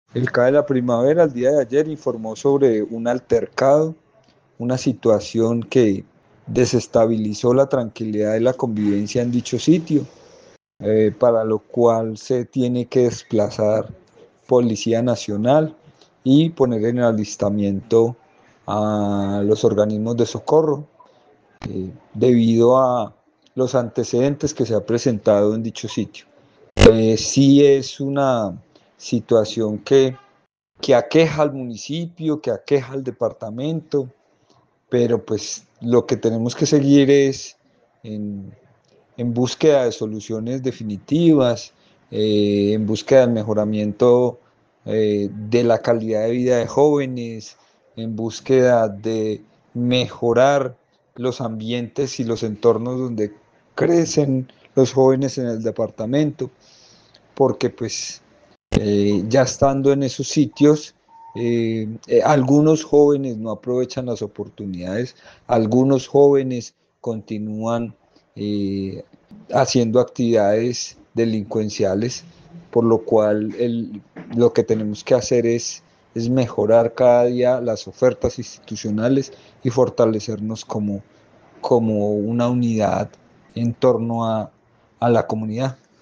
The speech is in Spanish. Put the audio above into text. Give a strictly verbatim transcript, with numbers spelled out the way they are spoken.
El C A de la Primavera, el día de ayer, informó sobre un altercado, una situación que desestabilizó la tranquilidad y la convivencia en dicho sitio, eh, para lo cual se tiene que desplazar Policía Nacional y poner en alistamiento a los organismos de socorro, eh, debido a los antecedentes que se ha presentado en dicho sitio. Eh, sí es una situación que que aqueja al municipio, que aqueja al departamento, pero pues lo que tenemos que seguir es en, en búsqueda de soluciones definitivas, eh, en búsqueda del mejoramiento eh, de la calidad de vida de jóvenes, en búsqueda de mejorar los ambientes y los entornos donde crecen los jóvenes en el departamento, porque pues eh, ya estando en esos sitios, eh, eh, algunos jóvenes no aprovechan las oportunidades, algunos jóvenes continúan eh, haciendo actividades delincuenciales, por lo cual el, lo que tenemos que hacer es, es mejorar cada día las ofertas institucionales y fortalecernos como, como una unidad en torno a, a la comunidad.